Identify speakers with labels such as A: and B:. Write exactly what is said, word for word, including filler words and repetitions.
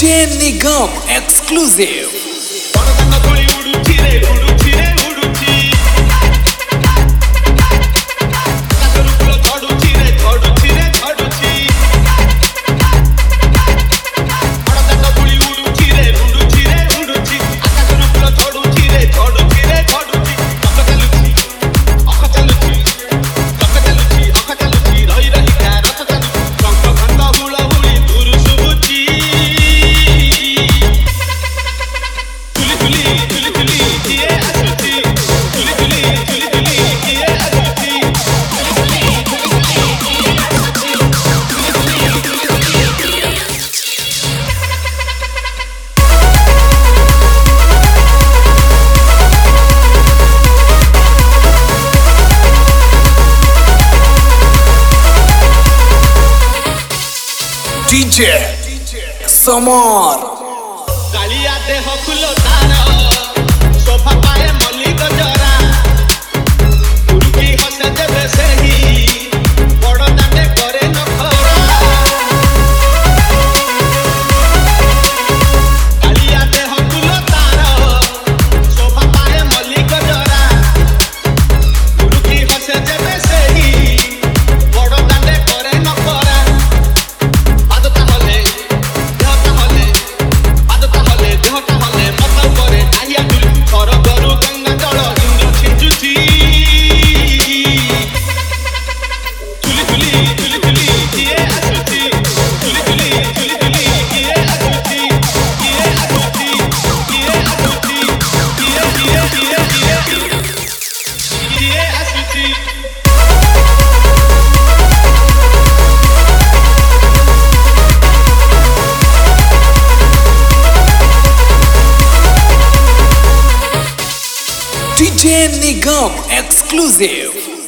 A: DJ Nigam exclusive. DJ Samar
B: Kalia देह फुलो तार सोफा पाए मल्लिक जरा गुरुकी हसे देवे सेही बड़ दाने करे नखरा। कालिया देह फुलो तार सोफा पाए मल्लिक जरा गुरुकी हसे देवे सेही बड़ दाने करे नखरा।
A: DJ Nigam exclusive.